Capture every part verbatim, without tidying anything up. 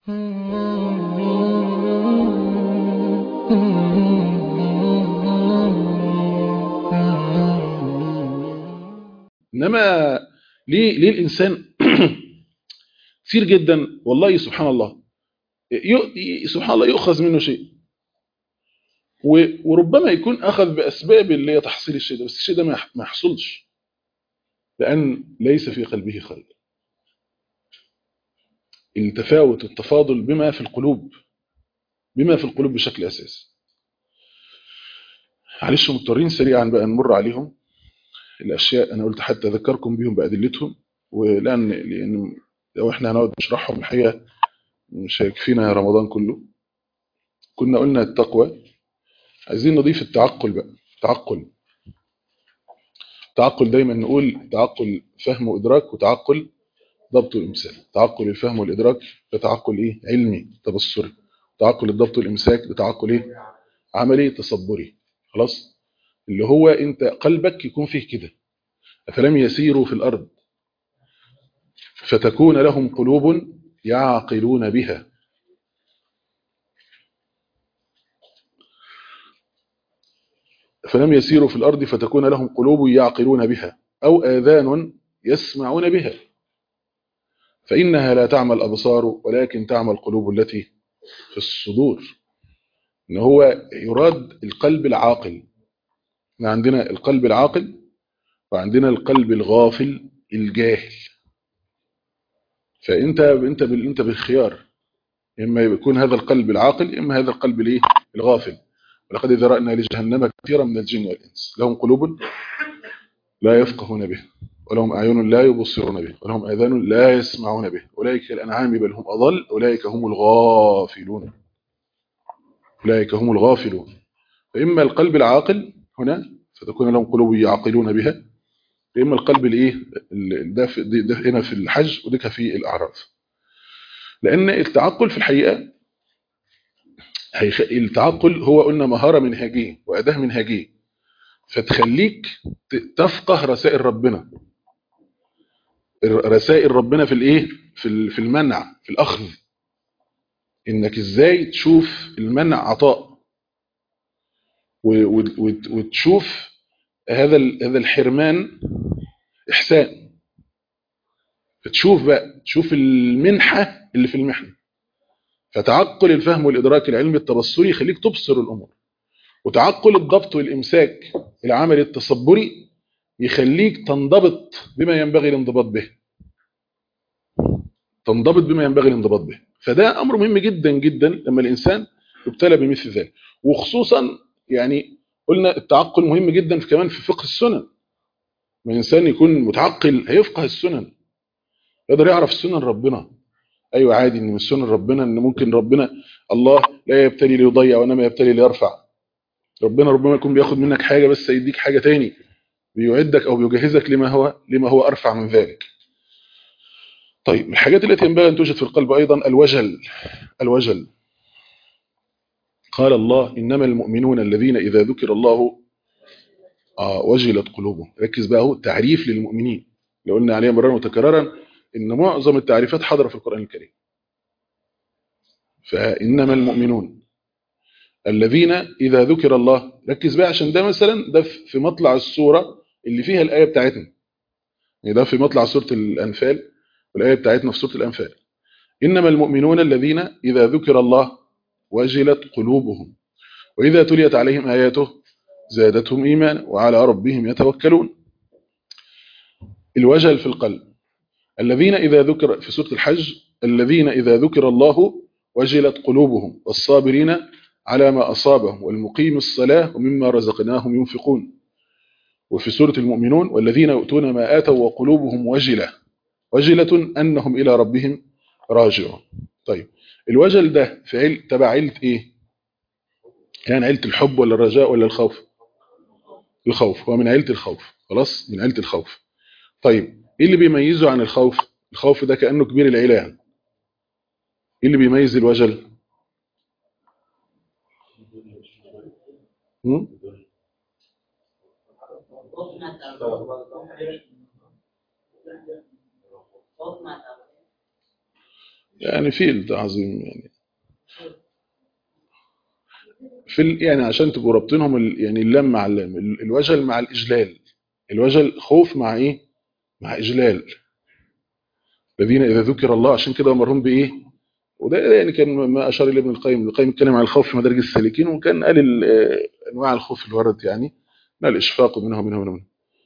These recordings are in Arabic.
إنما ليه ليه الإنسان كثير جدا والله سبحان الله سبحان الله يؤخذ منه شيء، وربما يكون أخذ بأسباب اللي هي تحصيل الشيء ده، بس الشيء ده ما يحصلش لأن ليس في قلبه خير. التفاوت التفاضل بما في القلوب، بما في القلوب بشكل أساسي. معلش مضطرين سريعا بقى نمر عليهم الأشياء، أنا قلت حتى أذكركم بهم بأدلتهم، ولأن لأن لو إحنا هنقعد نشرحهم الحقيقة مش هيكفينا رمضان كله. كنا قلنا التقوى، عايزين نضيف التعقل بقى. تعقل تعقل دايما نقول تعقل فهم وإدراك، وتعقل ضبط والإمساك. تعقل الفهم والإدراك ده تعقل إيه؟ علمي تبصري. تعقل الضبط والإمساك ده تعقل إيه؟ عملي تصبري. خلاص، اللي هو أنت قلبك يكون فيه كده. أفلم يسيروا في الأرض فتكون لهم قلوب يعقلون بها. فلم يسيروا في الأرض فتكون لهم قلوب يعقلون بها أو آذان يسمعون بها فإنها لا تعمى الأبصار ولكن تعمى القلوب التي في الصدور. إن هو يراد القلب العاقل. عندنا القلب العاقل وعندنا القلب الغافل الجاهل. فأنت أنت أنت بالخيار، إما يكون هذا القلب العاقل إما هذا القلب الايه الغافل. ولقد ذرأنا لجهنم كثيرا من الجن والإنس لهم قلوب لا يفقهون به ولهم أعين لا يبصرون به ولهم آذان لا يسمعون به أولئك الأنعام بل هم أضل أولئك هم الغافلون. أولئك هم الغافلون. فإما القلب العاقل هنا فتكون لهم قلوب يعقلون بها، إما القلب الايه ده, ده هنا في الحج وديك في الأعراف. لأن التعقل في الحقيقة هيخ... التعقل هو قلنا مهارة منهجية وأداة منهجية، فتخليك تفقه رسائل ربنا. رسائل ربنا في الايه في في المنع، في الأخذ. انك ازاي تشوف المنع عطاء وتشوف هذا هذا الحرمان إحسان. فتشوف بقى تشوف المنحة اللي في المحنة. فتعقل الفهم والإدراك العلمي التبصري يخليك تبصر الأمور، وتعقل الضبط والإمساك العملي التصبري يخليك تنضبط بما ينبغي الانضباط به. تنضبط بما ينبغي الانضباط به. فده أمر مهم جدا جدا لما الإنسان يبتلى بمثل ذلك. وخصوصا يعني قلنا التعقل مهم جدا في كمان في فقه السنن. ما الإنسان يكون متعقل هيفقه السنن، يقدر يعرف السنن ربنا. أيوة عادي إن من سنن ربنا إن ممكن ربنا الله لا يبتلي ليضيع وإنما يبتلي ليرفع. ربنا ربما يكون بياخد منك حاجة بس يديك حاجة تاني، بيعدك أو بيجهزك لما هو لما هو أرفع من ذلك. طيب الحاجات التي ينبغي أن توجد في القلب أيضا الوجل. الوجل قال الله إنما المؤمنون الذين إذا ذكر الله آه وجلت قلوبهم. ركز بقى، هو تعريف للمؤمنين اللي قلنا عليها مرارا وتكرارا إن معظم التعريفات حاضرة في القرآن الكريم. فإنما المؤمنون الذين إذا ذكر الله، ركز بقى عشان ده مثلا ده في مطلع السورة اللي فيها الآية بتاعتنا، يعني ده في مطلع سورة الأنفال والآية بتاعتنا في سورة الأنفال. إنما المؤمنون الذين إذا ذكر الله وجلت قلوبهم وإذا تليت عليهم آياته زادتهم إيمانا وعلى ربهم يتوكلون. الوجل في القلب. الذين إذا ذكر في سورة الحج الذين إذا ذكر الله وجلت قلوبهم والصابرين على ما أصابهم والمقيم الصلاة ومما رزقناهم ينفقون. وفي سورة المؤمنون والذين يؤتون ما آتوا وقلوبهم وجلة وجلة أنهم إلى ربهم راجعون. طيب الوجل ده في عيل تبع عيلة إيه؟ يعني عيلة الحب ولا الرجاء ولا الخوف؟ الخوف. هو من عيلة الخوف. خلاص، من عيلة الخوف. طيب إيه اللي بيميزه عن الخوف؟ الخوف ده كأنه كبير العيلة يعني. إيه اللي بيميز الوجل؟ هم؟ يعني في التعظيم يعني في ال... يعني عشان تبقوا رابطينهم ال... يعني اللام مع اللام، ال- الوجل مع الإجلال. الوجل خوف مع إيه؟ مع إجلال. الذين إذا ذكر الله، عشان كده أمرهم بإيه؟ وده يعني كان ما أشار إليه ابن القيم. ابن القيم اتكلم عن الخوف في مدارج السالكين، وكان قال ال- آه، أنواع الخوف اللي ورد يعني من الإشفاق ومنها ومنها ومنها.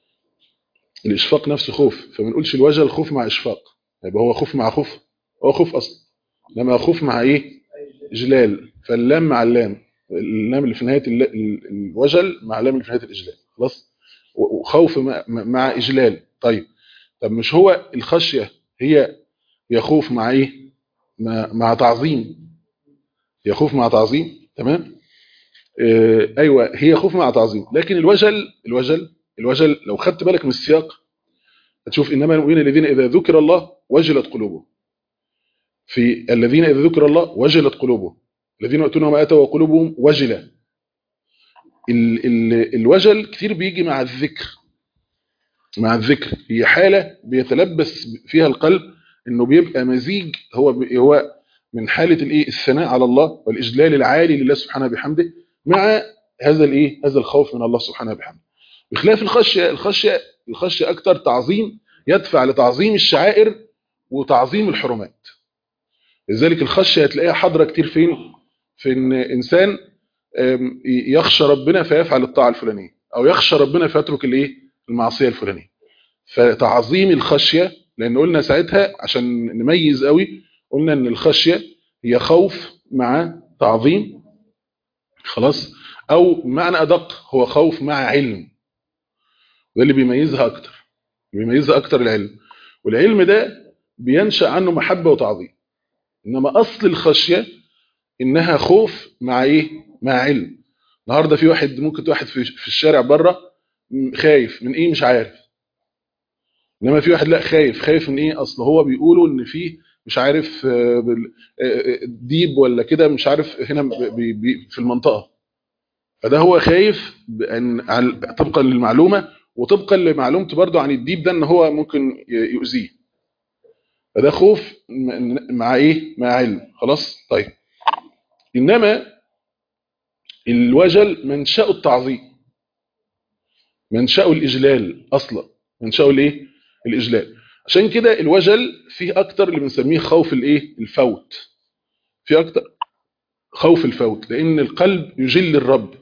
الإشفاق نفسه خوف، فما نقولش الوجل خوف مع إشفاق، يبقى هو خوف مع خوف، هو خوف أصلا. لما خوف مع إيه؟ إجلال. فاللام مع اللام، اللام اللي في نهاية الل- ال- الوجل مع اللام اللي في نهاية الإجلال، خلاص. وخوف مع, مع إجلال. طيب، طب مش هو الخشية هي هي خوف مع إيه؟ مع, مع تعظيم. هي خوف مع تعظيم، تمام. آه أيوة، هي خوف مع تعظيم. لكن الوجل الوجل الوجل لو خدت بالك من السياق هتشوف إنما المؤمنين الذين إذا ذكر الله وجلت قلوبهم. في الذين إذا ذكر الله وجلت قلوبهم، الذين يؤتون ما آتوا وقلوبهم وجلة. ال ال الوجل كتير بيجي مع الذكر. مع الذكر هي حالة بيتلبس فيها القلب، انه بيبقى مزيج. هو هو من حالة الايه الثناء على الله والإجلال العالي لله سبحانه بحمده، مع هذا الايه هذا الخوف من الله سبحانه بحمده. بخلاف الخشية الخشية الخشية أكتر تعظيم، يدفع لتعظيم الشعائر وتعظيم الحرمات. لذلك الخشية هتلاقيها حاضرة كتير فين؟ في ان انسان أم، يخشى ربنا فيفعل الطاعة الفلانية، او يخشى ربنا فيترك الايه المعصية الفلانية. فتعظيم الخشية، لان قلنا ساعتها عشان نميز قوي، قلنا ان الخشية هي خوف مع تعظيم، خلاص. او معنى ادق هو خوف مع علم، ده اللي بيميزها اكتر. بيميزها اكتر العلم، والعلم ده بينشأ عنه محبة وتعظيم. انما اصل الخشية انها خوف مع ايه مع علم. النهارده في واحد، ممكن واحد في في الشارع بره خايف من ايه مش عارف، انما في واحد لا، خايف خايف من ايه، اصل هو بيقولوا ان في مش عارف آه، بال- آه، آه، ديب ولا كده مش عارف هنا بي- بي- في المنطقة. فده هو خايف بأن عن- طبقا للمعلومة، وطبقا لمعلومته برضو عن الديب ده ان هو ممكن ي- يؤذيه. فده خوف م- مع ايه مع علم، خلاص. طيب، انما الوجل منشأ التعظيم، منشأه الإجلال أصلا. منشأه الإيه؟ الإجلال. عشان كده الوجل فيه أكتر اللي بنسميه خوف الإيه؟ الفوت. فيه أكتر خوف الفوت، لأن القلب يجل الرب،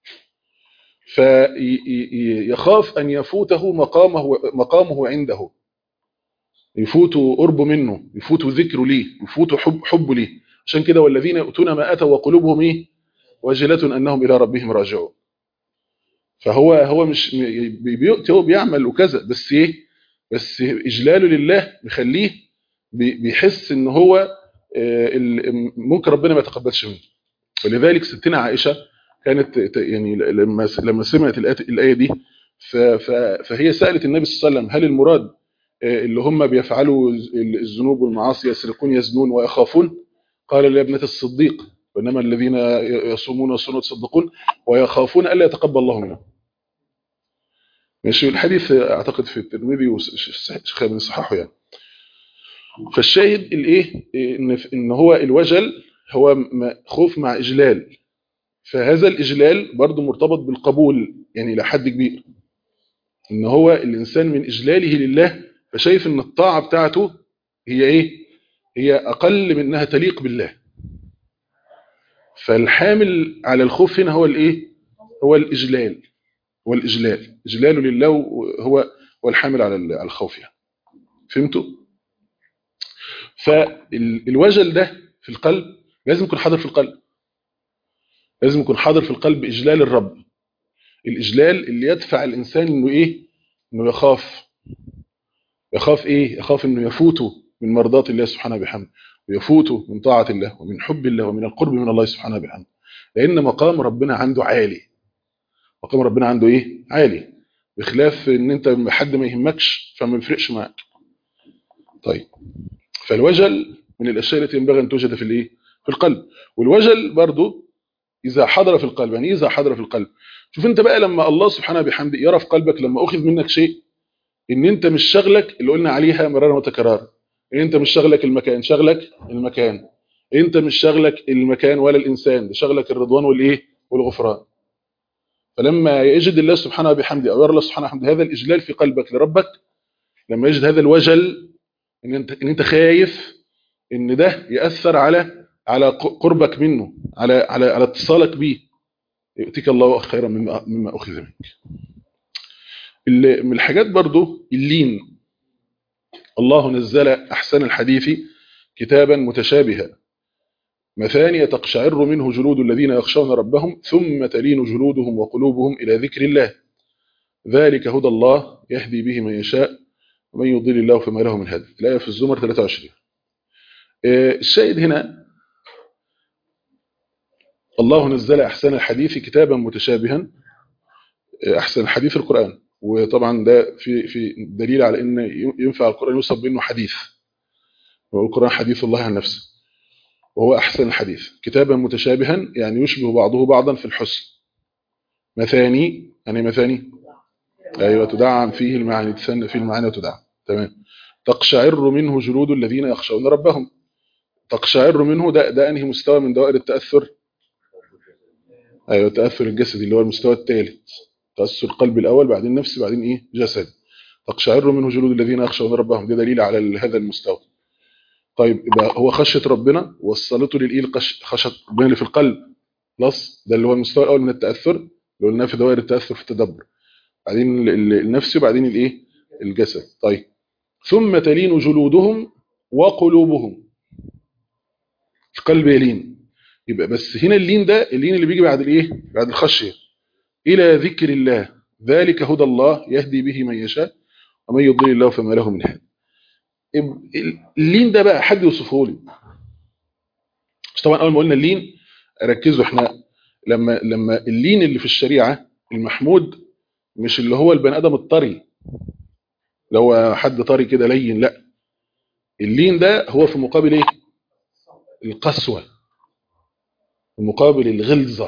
فيخاف أن يفوته مقامه مقامه عنده، يفوته قربه منه، يفوته ذكره ليه، يفوته حب حبه ليه. عشان كده والذين يؤتون ما أتوا وقلوبهم إيه؟ وجلة أنهم إلى ربهم راجعون. فهو هو مش بيؤتي، هو بيعمل وكذا، بس ايه بس اجلاله لله مخليه بيحس ان هو آه، ال- ممكن ربنا ما يتقبلش منه. ولذلك ستنا عائشه كانت ت- يعني لما لما سمعت الآية الآية دي، ف- ف- فهي سألت النبي صلى الله عليه وسلم هل المراد آه، اللي هم بيفعلوا الذنوب والمعاصي يسرقون يزنون ويخافون؟ قال لا يا ابنة الصديق، وإنما الذين يصومون ويصومون ويتصدقون ويخافون ألا يتقبل الله منهم. ماشي. الحديث اعتقد في الترمذي والشيخ ابن صححه يعني. فالشاهد الايه ان ان هو الوجل هو م- خوف مع اجلال. فهذا الاجلال برضو مرتبط بالقبول يعني الى حد كبير، ان هو الانسان من اجلاله لله فشايف ان الطاعه بتاعته هي ايه هي اقل من انها تليق بالله. فالحامل على الخوف هنا هو الايه هو الاجلال. هو الاجلال اجلاله لله هو هو الحامل على ال- على الخوف يعني. فهمتوا؟ فالوجل ده في القلب لازم يكون حاضر في القلب، لازم يكون حاضر في القلب إجلال الرب. الإجلال اللي يدفع الإنسان إنه إيه إنه يخاف. يخاف إيه يخاف إنه يفوته من مرضات الله سبحانه بحمده، ويفوته من طاعة الله ومن حب الله ومن القرب من الله سبحانه بحمده. لأن مقام ربنا عنده عالي. مقام ربنا عنده إيه عالي، بخلاف إن أنت حد ما يهمكش فما يفرقش معاك. طيب، فالوجل من الأشياء التي ينبغي أن توجد في الإيه في القلب. والوجل برضو إذا حضر في القلب، يعني إذا حضر في القلب. شوف أنت بقى لما الله سبحانه بحمده يرى في قلبك لما أخذ منك شيء، إن أنت مش شغلك اللي قلنا عليها مرارا وتكرارا، انت مش شغلك المكان، شغلك المكان. انت مش شغلك المكان ولا الانسان، ده شغلك الرضوان والايه والغفران. فلما يجد الله سبحانه وبحمده او يرى الله سبحانه وبحمده هذا الاجلال في قلبك لربك، لما يجد هذا الوجل ان انت ان انت خايف ان ده ياثر على على قربك منه، على على على اتصالك بيه، يؤتيك الله خيرا مما مما اخذ منك. من الحاجات برضو اللين. الله نزل احسن الحديث كتابا متشابها مثانية تقشعر منه جلود الذين يخشون ربهم ثم تلين جلودهم وقلوبهم إلى ذكر الله ذلك هدى الله يهدي به من يشاء ومن يضلل الله فما له من هادي. الآية في الزمر ثلاثة وعشرين. الشاهد هنا الله نزل أحسن الحديث كتابا متشابها، أحسن الحديث القرآن، وطبعا ده في في دليل على أن ينفع القرآن يوصف بأنه حديث، والقرآن حديث الله عن نفسه وهو أحسن الحديث. كتابا متشابها يعني يشبه بعضه بعضا في الحسن. مثاني يعني مثاني أيوة تدعم فيه المعاني، تثنى فيه المعاني وتدعم. تمام. تقشعر منه جلود الذين يخشون ربهم. تقشعر منه ده ده أنهي مستوى من دوائر التأثر؟ أيوة التأثر الجسدي اللي هو المستوى الثالث. تأثر القلب الأول بعدين نفسي بعدين إيه جسد. تقشعر منه جلود الذين يخشون ربهم، ده دليل على هذا المستوى. طيب يبقى هو خشية ربنا وصلته للإيه خشية ربنا اللي في القلب خلاص، ده اللي هو المستوى الأول من التأثر اللي قلناه في دوائر التأثر في التدبر، بعدين النفسي وبعدين الايه الجسد. طيب ثم تلين جلودهم وقلوبهم، القلب يلين. يبقى بس هنا اللين ده اللين اللي بيجي بعد الايه بعد الخشيه، الى ذكر الله ذلك هدى الله يهدي به من يشاء ومن يضلل الله فما له من هادي. اللين ده بقى حد يوصفه لي. مش طبعا اول ما قلنا اللين ركزوا احنا لما لما اللين اللي في الشريعه المحمود مش اللي هو البني ادم الطري، لو هو حد طري كده لين، لا، اللين ده هو في مقابل ايه القسوة، مقابل الغلظة.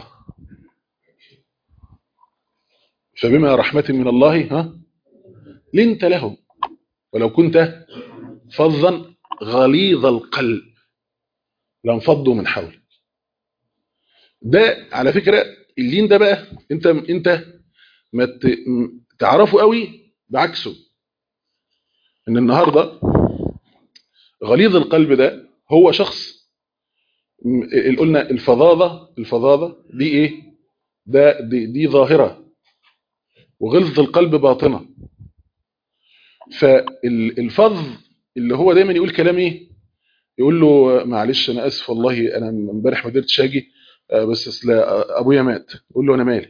فبما رحمة من الله ها لنت لهم ولو كنت فظا غليظ القلب لانفضوا من حولك. ده على فكرة اللين ده بقى انت انت ما تعرفه قوي بعكسه، ان النهارده غليظ القلب ده هو شخص قلنا الفظاظة الفظاظة دي ايه ده دي, دي ظاهرة، وغلظ القلب باطنة. فالفظ اللي هو دايما يقول كلام ايه، يقول له معلش انا اسف والله انا امبارح ما قدرتش اجي بس اصل ابويا مات، يقول له انا مالي،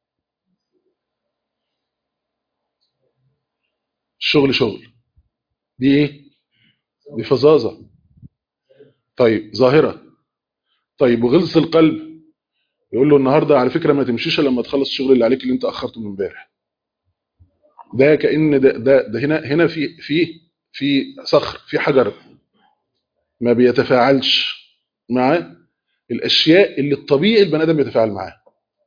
الشغل شغل، دي ايه دي فظاظة. طيب ظاهرة. طيب وغلظ القلب يقول له النهارده على فكرة ما تمشيش لما تخلص الشغل اللي عليك اللي انت اخرته من امبارح. ده كأن ده ده, ده هنا هنا في في في صخر، في حجر ما بيتفاعلش مع الاشياء اللي الطبيعي البني ادم بيتفاعل معاها.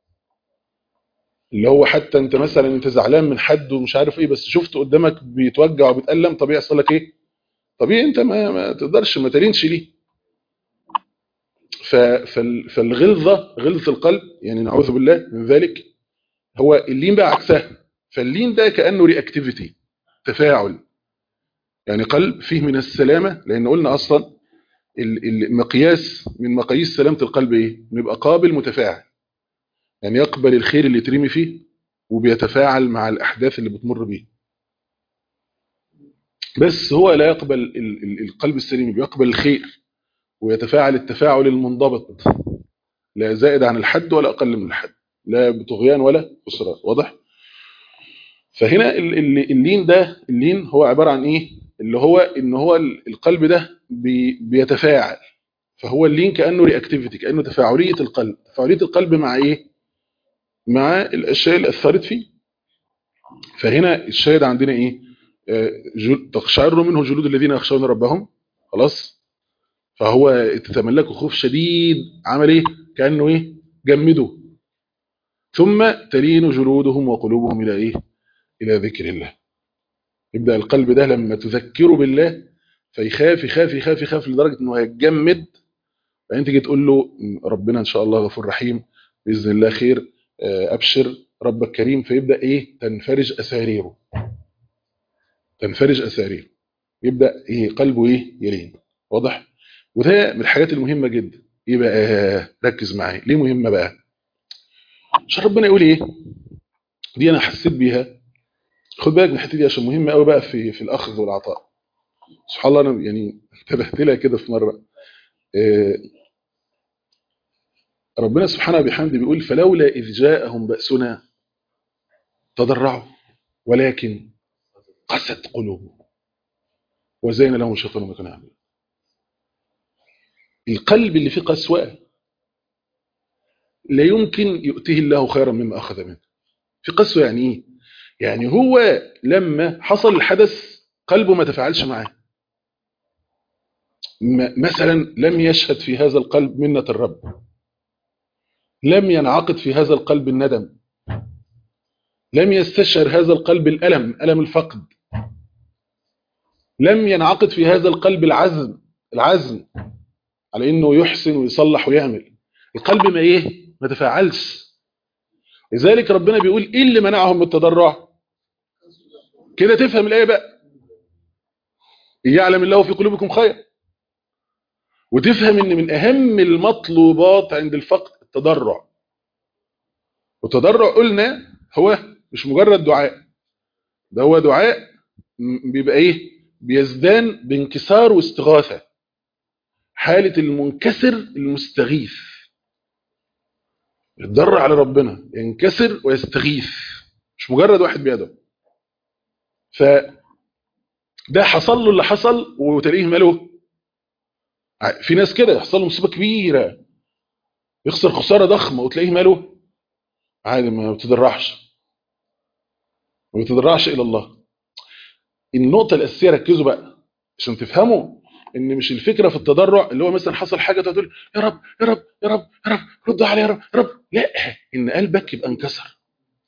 اللي هو حتى انت مثلا انت زعلان من حد ومش عارف ايه بس شفته قدامك بيتوجع وبيتألم، طبيعي يحصل لك ايه؟ طبيعي انت ما, ما تقدرش ما تلينش ليه. فالغلظه غلظه القلب يعني نعوذ بالله من ذلك، هو اللين بقى عكسها. فاللين ده كانه رياكتيفيتي، تفاعل، يعني قلب فيه من السلامه، لان قلنا اصلا المقياس من مقاييس سلامه القلب ايه؟ انه يبقى قابل متفاعل، يعني يقبل الخير اللي يترمي فيه وبيتفاعل مع الأحداث اللي بتمر بيه. بس هو لا يقبل القلب السليم، بيقبل الخير ويتفاعل التفاعل المنضبط، لا زائد عن الحد ولا أقل من الحد، لا بطغيان ولا خسران. واضح؟ فهنا اللين ده اللين هو عبارة عن ايه؟ اللي هو ان هو القلب ده بي بيتفاعل. فهو اللين كأنه رياكتيفيتي، كأنه تفاعلية القلب. تفاعلية القلب مع ايه؟ مع الاشياء اللي اثرت فيه. فهنا الشاهد عندنا ايه؟ تقشعر منه جلود الذين يخشون ربهم، خلاص. فهو تتملكه خوف شديد، عمل ايه؟ كانه ايه؟ جمده. ثم تلين جلودهم وقلوبهم الى ايه؟ الى ذكر الله. يبدا القلب ده لما تذكره بالله فيخاف يخاف يخاف يخاف لدرجه انه هيتجمد. بعدين تيجي تقول له ربنا ان شاء الله غفور رحيم، باذن الله خير، ابشر ربك كريم، فيبدا ايه تنفرج اساريره، تنفرج اساريره، يبدا ايه قلبه ايه يلين. واضح؟ وده من الحاجات المهمه جدا. ايه بقى؟ ركز معايا ليه مهمه بقى؟ عشان ربنا يقول ايه، دي انا حسيت بيها. خد بالك من الحته دي عشان مهمه قوي بقى في في الاخذ والعطاء. سبحان الله، انا يعني انتبهت لها كده في مره. إيه، ربنا سبحانه وبحمده بيقول فلولا اذ جاءهم باسنا تضرعوا ولكن قست قلوبهم وزين لهم الشيطان ما كانوا يعملون. القلب اللي فيه قسوه لا يمكن يؤتيه الله خيرا مما اخذ منه. في قسوه يعني ايه؟ يعني هو لما حصل الحدث قلبه ما تفاعلش معاه. مثلا لم يشهد في هذا القلب منة الرب، لم ينعقد في هذا القلب الندم، لم يستشعر هذا القلب الألم، ألم الفقد، لم ينعقد في هذا القلب العزم، العزم على انه يحسن ويصلح ويعمل. القلب ما ايه ما تفاعلش. لذلك ربنا بيقول ايه اللي منعهم من التضرع. كده تفهم الايه بقى، يعلم الله في قلوبكم خير، وتفهم ان من اهم المطلوبات عند الفقد التضرع. والتضرع قلنا هو مش مجرد دعاء، ده هو دعاء بيبقى ايه بيزدان بانكسار واستغاثة، حالة المنكسر المستغيث، يتضرع على ربنا ينكسر ويستغيث، مش مجرد واحد بيدعو. فده حصل له اللي حصل وتلاقيه ماله. في ناس كده يحصل له مصيبة كبيرة يخسر خسارة ضخمة وتلاقيه ماله عادي، ما بتضرعش ما بتضرعش إلى الله. النقطة الأساسية ركزوا بقى عشان تفهموا ان مش الفكرة في التضرع اللي هو مثلا حصل حاجة تقول يا رب يا رب يا رب يا رب رد علي يا رب يا رب، لا، ان قلبك يبقى انكسر،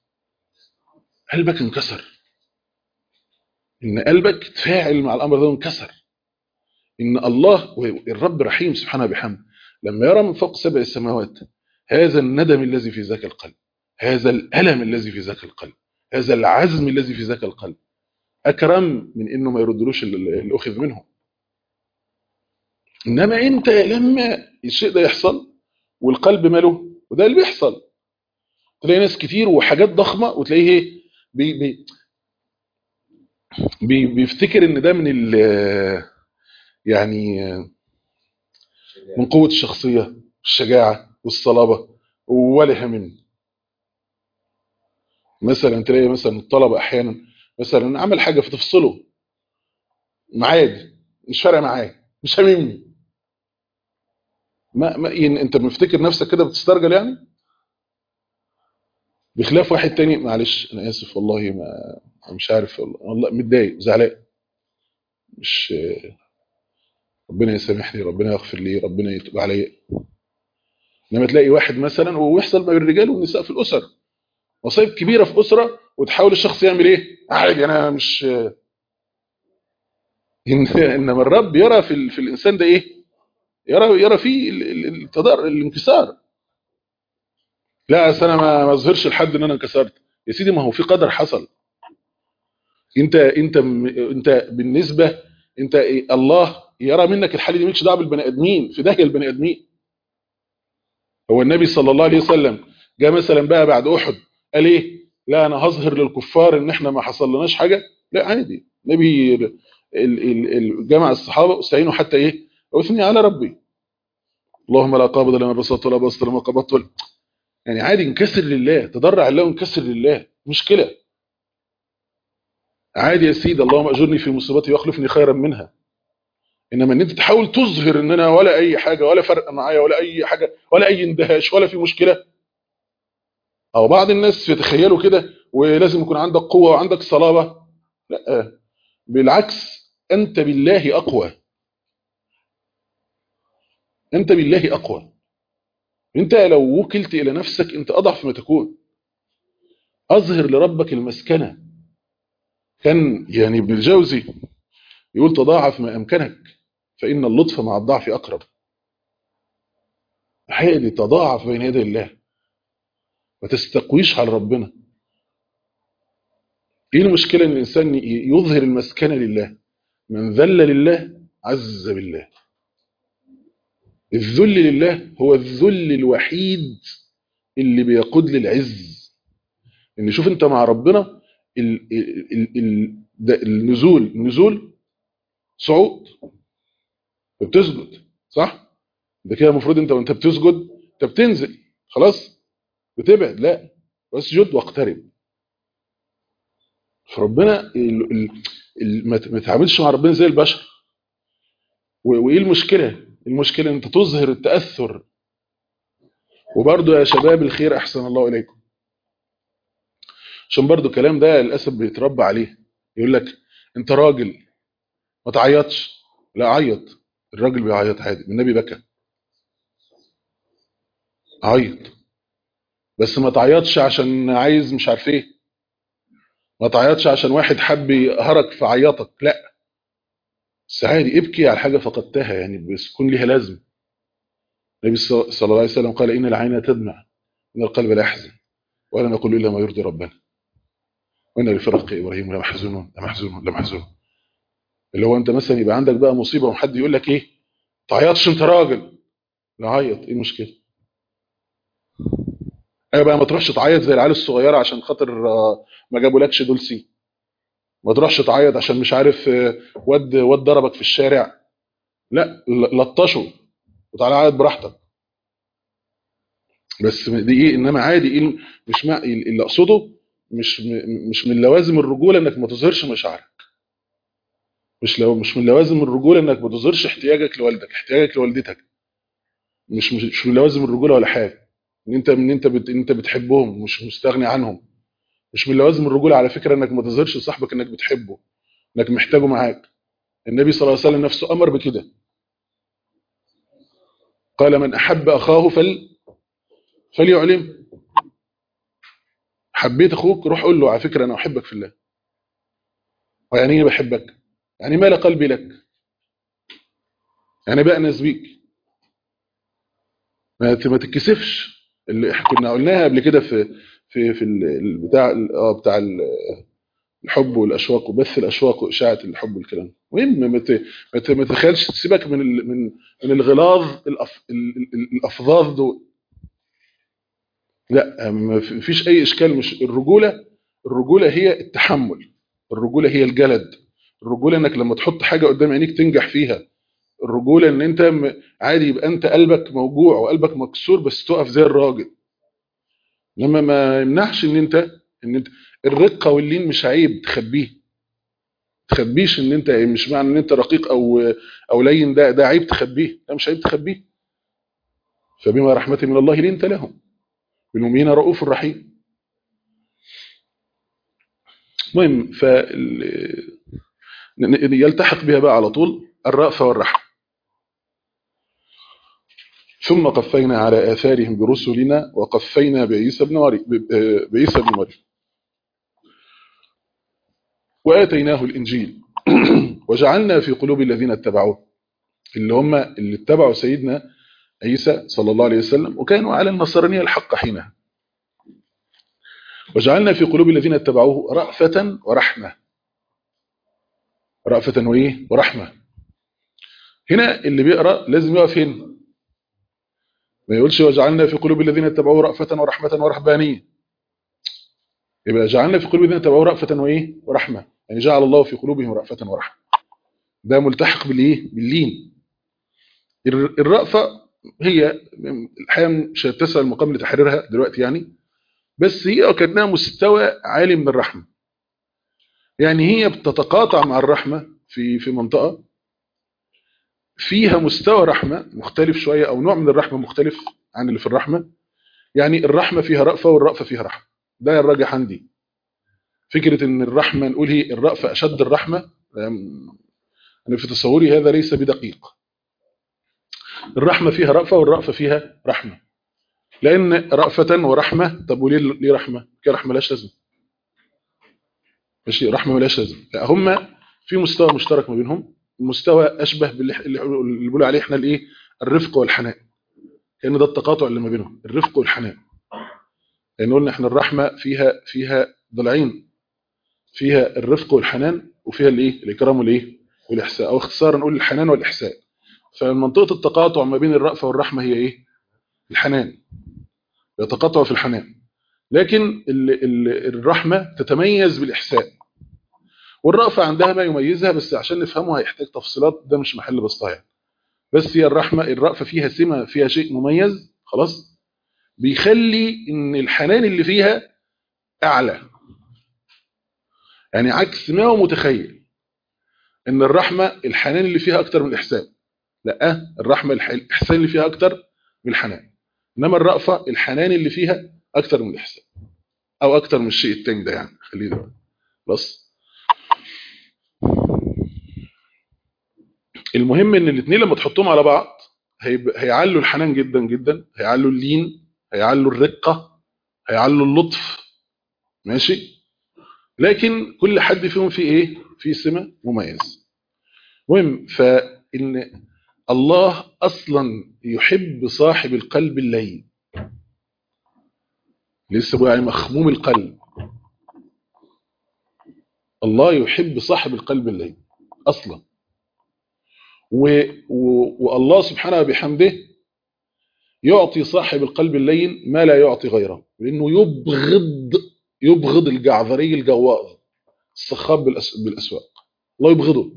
قلبك انكسر، ان قلبك تفاعل مع الامر ده وانكسر. ان الله والرب رحيم سبحانه بحمده لما يرى من فوق سبع السماوات هذا الندم الذي في ذاك القلب، هذا الألم الذي في ذاك القلب، هذا العزم الذي في ذاك القلب، أكرم من إنه ما يردلوش اللي أخذ منهم. إنما أنت لما الشيء ده يحصل والقلب ماله، وده اللي بيحصل، تلاقي ناس كتير وحاجات ضخمة وتلاقيه ايه بي بي بي بيفتكر ان ده من ال يعني من قوة الشخصية والشجاعة والصلابة ولا هم. مثلا تلاقي مثلا الطلبة احيانا مثلا عمل حاجة فتفصله عادي، مش فارقه معاه، مش هاممني. ما, ما يعني انت مفتكر نفسك كده بتسترجل يعني، بخلاف واحد تاني معلش انا اسف والله ما مش عارف والله متضايق زعلان، مش ربنا يسامحني ربنا يغفر لي ربنا يتوب عليا. لما تلاقي واحد مثلا ويحصل بين الرجال والنساء في الاسر مصايب كبيره في اسره وتحاول الشخص يعمل ايه عادي انا مش إن انما الرب يرى في, ال... في الانسان ده ايه، يرى يرى فيه التضار الانكسار. لا اصل انا ما ما اظهرش لحد ان انا انكسرت يا سيدي، ما هو في قدر حصل. انت انت انت بالنسبه انت إيه؟ الله يرى منك الحاله دي مالكش دعوه بالبني ادمين، في داهيه البني ادمين. هو النبي صلى الله عليه وسلم جاء مثلا بقى بعد احد قال ايه لا انا هظهر للكفار ان احنا ما حصلناش حاجه، لا عادي. النبي جمع الصحابه واستعينوا حتى ايه واثني على ربي اللهم لا قابض لما بسطت ولا بسط لما قبضت، يعني عادي انكسر لله، تضرع الله وانكسر لله، مشكله عادي يا سيدي. اللهم اجرني في مصيبتي واخلفني خيرا منها. انما ان انت تحاول تظهر ان انا ولا اي حاجه ولا فرق معايا ولا اي حاجه ولا اي اندهاش ولا في مشكله، او بعض الناس يتخيلوا كده ولازم يكون عندك قوه وعندك صلابه، لا بالعكس، انت بالله اقوى، انت بالله اقوى. انت لو وكلت الى نفسك انت اضعف ما تكون. اظهر لربك المسكنه. كان يعني ابن الجوزي يقول تضاعف ما أمكنك فإن اللطف مع الضعف أقرب. حقيقي تضاعف بين يدي الله، ما تستقويش على ربنا. ايه المشكلة ان الانسان يظهر المسكنة لله؟ من ذل لله عز بالله. الذل لله هو الذل الوحيد اللي بيقود للعز. ان شوف انت مع ربنا ال ال ال ده النزول النزول صعود. بتسجد صح؟ ده كده المفروض انت وانت بتسجد انت بتنزل خلاص بتبعد، لا اسجد واقترب. فربنا ال ال ال ما تعاملش مع ربنا زي البشر. وايه المشكلة؟ المشكلة انت تظهر التأثر. وبرضه يا شباب الخير احسن الله اليكم، عشان برضه الكلام ده للاسف بيتربى عليه. يقول لك انت راجل ما تعيطش. لا عيط، الراجل بيعيط عادي، النبي بكى. عيط بس ما تعيطش عشان عايز مش عارف ايه، ما تعيطش عشان واحد حب يقهرك فعيطك، لا. بس عادي ابكي على حاجه فقدتها، يعني بس يكون ليها لازمه. النبي صلى الله عليه وسلم قال ان العين تدمع ان القلب لا يحزن ولا نقول الا ما يرضي ربنا وان لفرق ابراهيم لمحزونون لمحزونون لمحزونون. اللي هو انت مثلا يبقى عندك بقى مصيبه وحد يقول لك ايه تعيطش انت راجل، لا عيط، ايه المشكله؟ ايوه بقى ما تروحش تعيط زي العيال الصغيره عشان خاطر آه، ما جابولكش دول سي. ما تروحش تعيط عشان مش عارف آه، واد واد ضربك في الشارع، لا ل- لطشه وتعالى عيط براحتك. بس دي ايه؟ انما عادي ايه؟ مش مع اللي اقصده مش م- مش من لوازم الرجوله انك ما تظهرش مشاعرك. مش لو مش من لوازم الرجوله انك ما تظهرش احتياجك لوالدك، احتياجك لوالدتك. مش مش مش من لوازم الرجوله ولا حاجه. ان انت ان انت بت... انت بتحبهم مش مستغني عنهم. مش من لوازم الرجوله على فكره انك ما تظهرش لصاحبك انك بتحبه، انك محتاجه معاك. النبي صلى الله عليه وسلم نفسه امر بكده. قال من احب اخاه فل فليعلم. حبيت اخوك روح قول له على فكره انا احبك في الله. ويعني ايه بحبك؟ يعني مال قلبي لك، يعني بأنس بيك. ما ت- ما تتكسفش. اللي إحنا كنا قلناها قبل كده في في في ال- ال- بتاع ال- اه بتاع ال- الحب والاشواق وبث الاشواق واشاعه الحب والكلام. المهم ما ت- ما ت- ما تخيلش تسيبك من ال- من من الغلاظ الأف ال- ال- الافظاظ دول. لا ما في- فيش اي اشكال. مش الرجوله. الرجوله هي التحمل. الرجوله هي الجلد. الرجوله انك لما تحط حاجه قدام عينيك تنجح فيها. الرجوله ان انت م- عادي يبقى انت قلبك موجوع وقلبك مكسور بس تقف زي الراجل. لما ما يمنعش ان انت ان انت الرقه واللين مش عيب تخبيه. تخبيش ان انت مش معنى ان انت رقيق او او لين ده ده عيب تخبيه، لا مش عيب تخبيه. فبما رحمه من الله لنت لهم بالمؤمنين رؤوف رحيم. المهم ف يلتحق بها بقى على طول الرأفة والرحمة. ثم قفينا على آثارهم برسلنا وقفينا بعيسى بن مريم بعيسى بن مريم وآتيناه الإنجيل وجعلنا في قلوب الذين اتبعوه، اللي هم اللي اتبعوا سيدنا عيسى صلى الله عليه وسلم وكانوا على النصرانية الحق حينها. وجعلنا في قلوب الذين اتبعوه رأفة ورحمة. رأفة وإيه؟ ورحمة. هنا اللي بيقرأ لازم يقف هنا، ما يقولش وجعلنا في قلوب الذين اتبعوه رأفة ورحمة ورهبانية. يبقى جعلنا في قلوب الذين اتبعوه رأفة وإيه؟ ورحمة. يعني جعل الله في قلوبهم رأفة ورحمة. ده ملتحق بالإيه؟ باللين. الرأفة هي الحقيقة مش هتسع المقام لتحريرها دلوقتي يعني، بس هي كانها مستوى عالي من الرحمة. يعني هي بتتقاطع مع الرحمة في في منطقة فيها مستوى رحمة مختلف شوية أو نوع من الرحمة مختلف عن اللي في الرحمة. يعني الرحمة فيها رأفة والرأفة فيها رحمة. ده الراجح عندي. فكرة ان الرحمة نقول هي الرأفة أشد الرحمة، أنا في تصوري هذا ليس بدقيق. الرحمة فيها رأفة والرأفة فيها رحمة. لأن رأفة ورحمة، طب وليه ليه رحمة؟ كده رحمة لاش لازمة. ماشي رحمة ملاش لازمة. لا هم في مستوى مشترك ما بينهم، مستوى اشبه باللي اللي بيقولوا عليه احنا الايه، الرفق والحنان. كأن ده التقاطع اللي ما بينهم، الرفق والحنان. لان قلنا احنا الرحمه فيها فيها ضلعين، فيها الرفق والحنان وفيها الايه، الاكرام والايه والاحسان، او اختصارا نقول الحنان والاحسان. فمنطقه التقاطع ما بين الرأفه والرحمه هي ايه؟ الحنان، يتقاطعوا في الحنان. لكن ال ال الرحمه تتميز بالاحسان، والرأفه عندها ما يميزها، بس عشان نفهمه هيحتاج تفصيلات، ده مش محل بسطها يعني. بس هي الرحمه الرأفه فيها سمه، فيها شيء مميز خلاص، بيخلي ان الحنان اللي فيها اعلى. يعني عكس ما هو متخيل ان الرحمه الحنان اللي فيها اكتر من الاحسان، لا، الرحمه الح- الاحسان اللي فيها اكتر من الحنان. انما الرأفه الحنان اللي فيها اكتر من الاحسان، او اكتر من الشيء التاني ده يعني. خليه ده بس. المهم ان الاثنين لما تحطهم على بعض هيب- هيعلوا الحنان جدا جدا، هيعلوا اللين، هيعلوا الرقه، هيعلوا اللطف. ماشي. لكن كل حد فيهم فيه ايه؟ فيه سمه مميز. المهم فان الله اصلا يحب صاحب القلب اللين، لسه بقى يعني مخموم القلب. الله يحب صاحب القلب اللين اصلا. و... و... والله سبحانه بحمده يعطي صاحب القلب اللين ما لا يعطي غيره، لانه يبغض يبغض الجعذري الجواظ الصخاب بالأس... بالاسواق. الله يبغضه.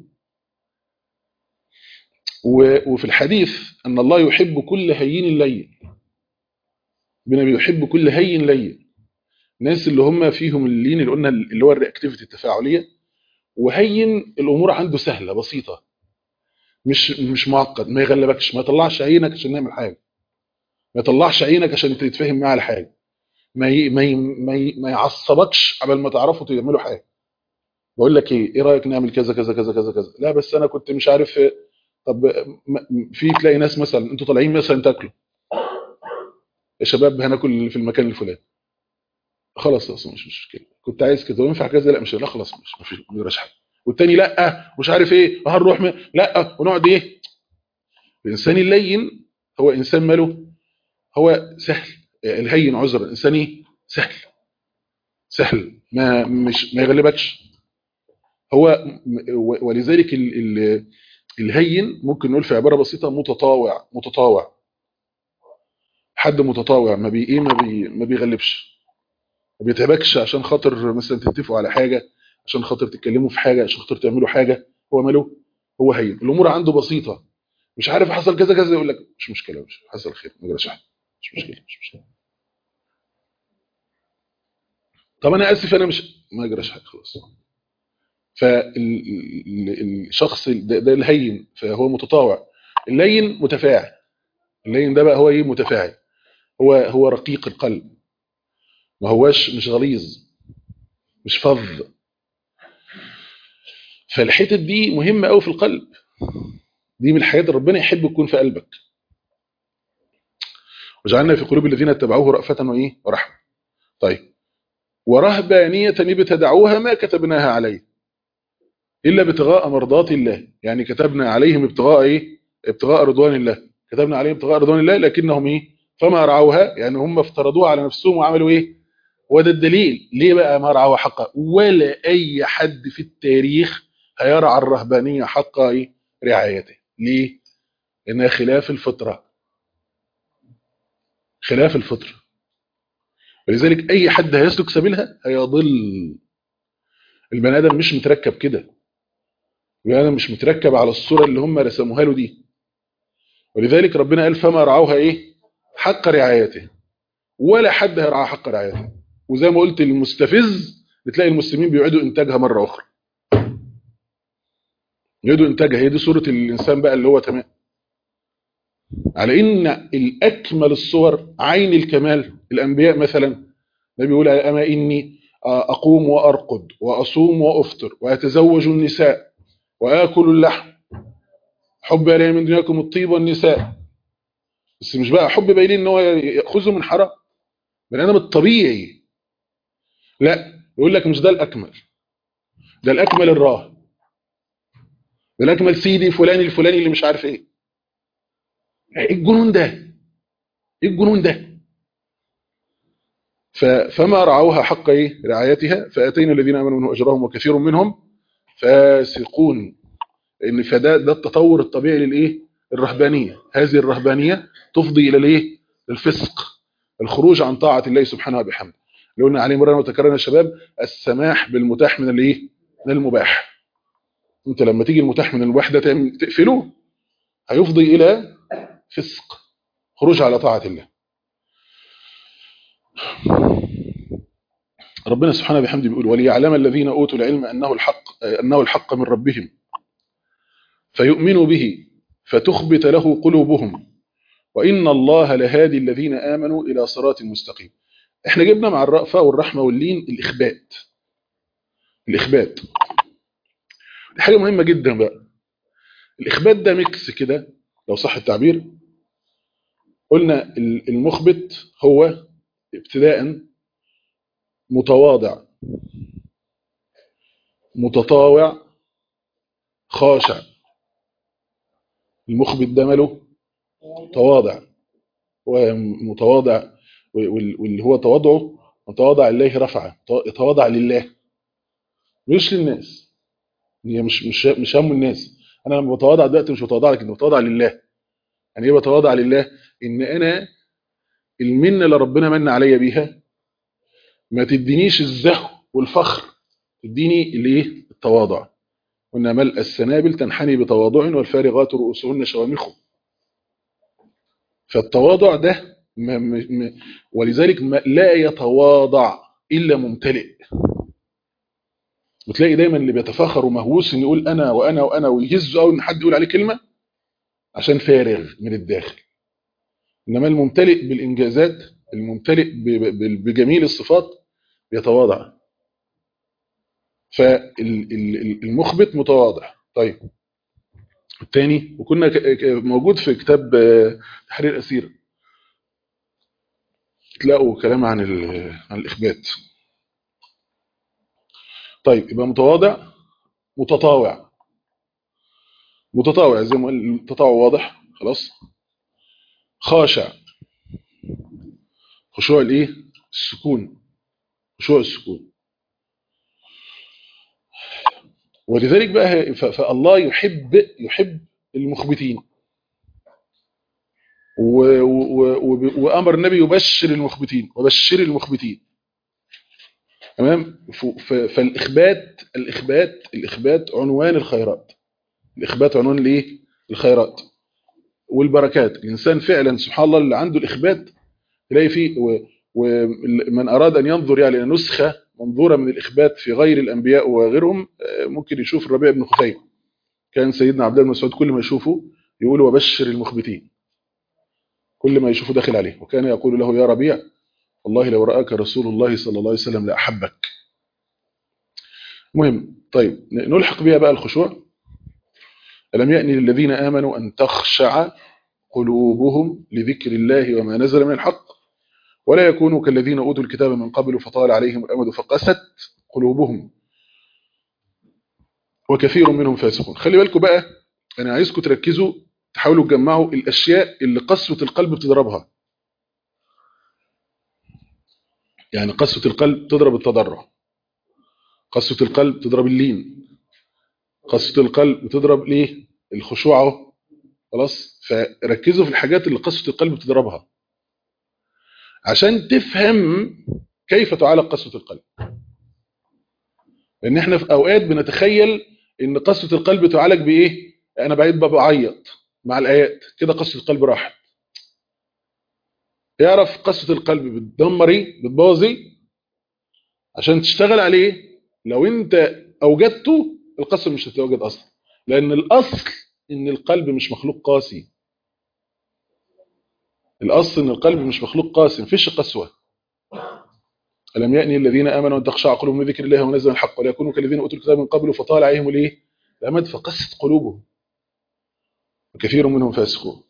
و... وفي الحديث ان الله يحب كل هين لين، النبي يحب كل هين لين. الناس اللي هم فيهم اللين اللي قلنا اللي هو الرياكتيفيتي التفاعليه، وهين الامور عنده سهله بسيطه، مش مش معقد، ما يغلبكش، ما يطلعش عينك عشان نعمل حاجه، ما يطلعش عينك عشان تتفاهم معاه على حاجه، ما ي... ما ي... ما, ي... ما يعصبكش قبل ما تعرفوا تعملوا حاجه. بقول لك ايه، ايه رايك نعمل كذا كذا كذا كذا كذا؟ لا بس انا كنت مش عارف. طب م- في تلاقي ناس مثلا انتوا طالعين مثلا تاكلوا، يا شباب هناكل في المكان الفلاني، خلاص اصلا مش مشكله، كنت عايز كده وينفع كذا، لا مش، لا خلاص مش مفيش مش حاجه. والتاني لا مش عارف ايه، هنروح م... لا ونقعد ايه. الانسان اللين هو انسان ماله، هو سهل. الهين عذرا، الانسان ايه؟ سهل، سهل، ما مش ما يغلبكش. هو م- ولذلك ال... ال... الهين ممكن نقول في عباره بسيطه متطاوع، متطاوع. حد متطاوع ما بي ايه ما, بي... ما بيغلبش، ما بيتعبكش عشان خاطر مثلا تتفقوا على حاجه، عشان خاطر تتكلموا في حاجه، عشان خاطر تعملوا حاجه. هو ماله، هو هين، الامور عنده بسيطه. مش عارف حصل كذا كذا، يقول لك مش مشكله، مش حصل خير، ما جراش حاجه، مش مشكله، مش مشكله. طب انا اسف، انا مش، ما جراش حاجه خلاص. فالشخص ده, ده الهين، فهو متطاوع. اللين متفاعل. اللين ده بقى هو ايه؟ متفاعل. هو هو رقيق القلب، ما هواش مش غليظ، مش فظ. فالحتت دي مهمه قوي في القلب، دي من الحاجات اللي ربنا يحب تكون في قلبك. وجعلنا في قلوب الذين اتبعوه رأفة وايه ورحمه. طيب، ورهبانيه ابتدعوها ما كتبناها عليه الا ابتغاء مرضات الله. يعني كتبنا عليهم ابتغاء ايه؟ ابتغاء رضوان الله. كتبنا عليهم ابتغاء رضوان الله لكنهم ايه؟ فما رعوها. يعني هم افترضوها على نفسهم وعملوا ايه؟ وده الدليل ليه بقى ما رعوها حقا. ولا اي حد في التاريخ هيرعى الرهبانيه حق ايه؟ رعايته. ليه؟ لانها خلاف الفطره، خلاف الفطره. ولذلك اي حد هيسلك سبيلها هيضل. البني ادم مش متركب كده، البني ادم مش متركب على الصوره اللي هم رسموها له دي. ولذلك ربنا قال فما رعوها ايه؟ حق رعايته. ولا حد هيرعاها حق رعايته. وزي ما قلت المستفز بتلاقي المسلمين بيعيدوا انتاجها مره اخرى، يعيدوا انتاجها. هي دي صوره الانسان بقى اللي هو تمام، على ان الاكمل الصور عين الكمال الانبياء مثلا. النبي بيقول اما اني اقوم وارقد واصوم وافطر واتزوج النساء واكل اللحم، حب الي من دنياكم الطيب والنساء. بس مش بقى حب باين ان هو ياخذه من حرام. بني ادم الطبيعي لا، يقول لك مش ده الاكمل، ده الاكمل الراهب. بالاكمل سيدي فلان الفلاني اللي مش عارف ايه. ايه الجنون ده؟ ايه الجنون ده؟ ف- فما رعوها حق ايه رعايتها فاتينا الذين امنوا منهم اجرهم وكثير منهم فاسقون. ان فده ده التطور الطبيعي للايه الرهبانيه. هذه الرهبانيه تفضي الى الايه الفسق، الخروج عن طاعه الله سبحانه وبحمده. اللي قلنا عليه مرة وتكررنا يا شباب، السماح بالمتاح من الايه من المباح. انت لما تيجي المتاح من المباح ده تعمل- تقفله، هيفضي الى فسق، خروج على طاعه الله. ربنا سبحانه وبحمده بيقول وليعلم الذين اوتوا العلم انه الحق انه الحق من ربهم فيؤمنوا به فتخبت له قلوبهم وإن الله لهادي الذين آمنوا إلى صراط مستقيم. احنا جبنا مع الرأفة والرحمة واللين الإخبات. الإخبات دي حاجة مهمة جدا بقى. الإخبات ده ميكس كده لو صح التعبير. قلنا المخبت هو ابتداء متواضع متطاوع خاشع. المخبت ده ماله تواضع، ومتواضع، واللي هو تواضعه متواضع لله رفعه، تواضع لله مش للناس. هي مش مش مش هم الناس. انا لما بتواضع دلوقتي مش بتواضع لك، انت بتواضع لله. يعني ايه بتواضع لله؟ ان انا المنه اللي ربنا من عليا بيها ما تدينيش الزهو والفخر، تديني الايه التواضع. وان ملء السنابل تنحني بتواضع والفارغات رؤوسهن شوامخ. فالتواضع ده ما ما ولذلك ما لا يتواضع الا ممتلئ. وتلاقي دايما اللي بيتفاخر ومهووس ان يقول انا وانا وانا ويهز قوي ان حد يقول عليه كلمه عشان فارغ من الداخل. انما الممتلئ بالانجازات، الممتلئ بجميل الصفات بيتواضع. فالمخبت متواضع. طيب الثاني، وكنا موجود في كتاب تحرير أسير تلاقوا كلام عن عن الإخبات. طيب يبقى متواضع متطاوع. متطاوع زي ما قال التطاوع واضح خلاص. خاشع، خشوع الايه السكون، خشوع السكون. ولذلك بقى فالله يحب يحب المخبتين، وامر النبي يبشر المخبتين وبشر المخبتين. تمام. فالاخبات الاخبات الاخبات عنوان الخيرات. الاخبات عنوان الايه الخيرات والبركات. الانسان فعلا سبحان الله اللي عنده الاخبات تلاقي فيه، ومن اراد ان ينظر يعني نسخه منظوره من الاخبات في غير الانبياء وغيرهم ممكن يشوف الربيع بن خثيم. كان سيدنا عبد الله بن مسعود كل ما يشوفه يقول وبشر المخبتين، كل ما يشوفه داخل عليه. وكان يقول له يا ربيع والله لو رآك رسول الله صلى الله عليه وسلم لأحبك. مهم. طيب نلحق بها بقى الخشوع. ألم يأن للذين آمنوا أن تخشع قلوبهم لذكر الله وما نزل من الحق ولا يكونوا كالذين أوتوا الكتاب من قبل فطال عليهم الأمد فقست قلوبهم وكثير منهم فاسقون. خلي بالكم بقى، أنا عايزكم تركزوا تحاولوا تجمعوا الأشياء اللي قسوة القلب بتضربها. يعني قسوة القلب تضرب التضرع، قسوة القلب تضرب اللين، قسوة القلب بتضرب ليه الخشوع اهو. خلاص. فركزوا في الحاجات اللي قسوة القلب بتضربها عشان تفهم كيف تعالج قسوة القلب. لان احنا في اوقات بنتخيل ان قسوة القلب تعالج بايه، انا بعيد بعيط مع الايات كده قسوة القلب راحت. يعرف قسوة القلب بتدمري بتبوظي عشان تشتغل عليه. لو انت اوجدته القسوة مش هتتوجد اصلا، لان الاصل ان القلب مش مخلوق قاسي. الاصل ان القلب مش مخلوق قاسي، مفيش قسوه. الم يأني الذين امنوا ان تخشع قلوبهم من ذكر الله ونزل الحق ولا يكونوا كالذين اوتوا الكتاب من قبل فطال عليهم الايه الامد فقست قلوبهم وكثير منهم فاسقون.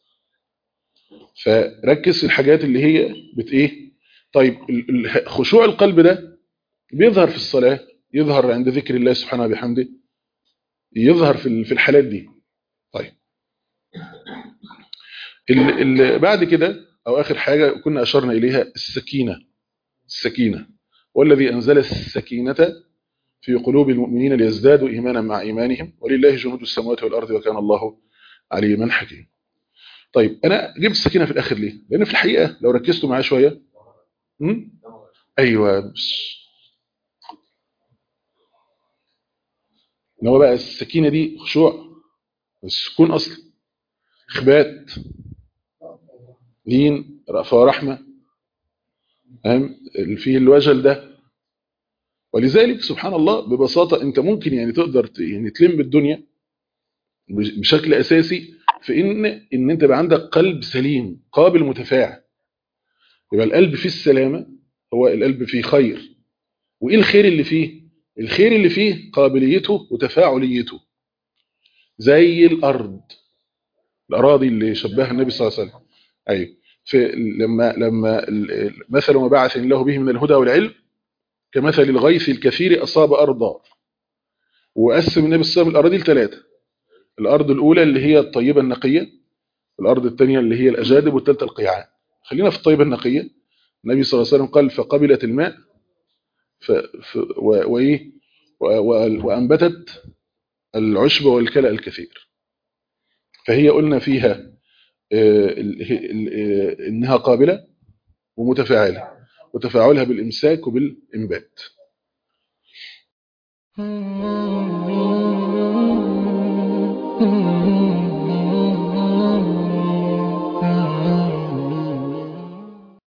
فركز في الحاجات اللي هي بت ايه. طيب خشوع القلب ده بيظهر في الصلاه، يظهر عند ذكر الله سبحانه وبحمده، يظهر في في الحالات دي. طيب ال ال بعد كده او اخر حاجه كنا اشرنا اليها السكينه. السكينه والذي انزل السكينه في قلوب المؤمنين ليزدادوا ايمانا مع ايمانهم ولله جنود السماوات والارض وكان الله عليما حكيما. طيب انا جبت السكينه في الاخر ليه؟ لان في الحقيقه لو ركزتوا معايا شويه م? ايوه بس ان هو بقى السكينه دي خشوع، السكون اصلا اخبات، لين، رأفة ورحمه، فاهم؟ في الوجل ده. ولذلك سبحان الله ببساطه انت ممكن يعني تقدر ت- يعني تلم الدنيا بشكل اساسي في ان ان انت يبقى عندك قلب سليم قابل متفاعل. يبقى القلب فيه السلامه، هو القلب فيه خير. وايه الخير اللي فيه؟ الخير اللي فيه قابليته وتفاعليته، زي الارض، الاراضي اللي شبهها النبي صلى الله عليه وسلم. ايوه. في لما لما ال- ال- مثل ما بعث الله به من الهدى والعلم كمثل الغيث الكثير اصاب ارضا. وقسم النبي صلى الله عليه وسلم الاراضي لثلاثه: الارض الاولى اللي هي الطيبه النقيه، الارض الثانيه اللي هي الاجادب، والثالثه القيعان. خلينا في الطيبه النقيه. النبي صلى الله عليه وسلم قال فقبلت الماء ف ف و- وايه و- و- وانبتت العشب والكلأ الكثير. فهي قلنا فيها آه، ال- ال- آه، انها قابله ومتفاعله، وتفاعلها بالامساك وبالانبات.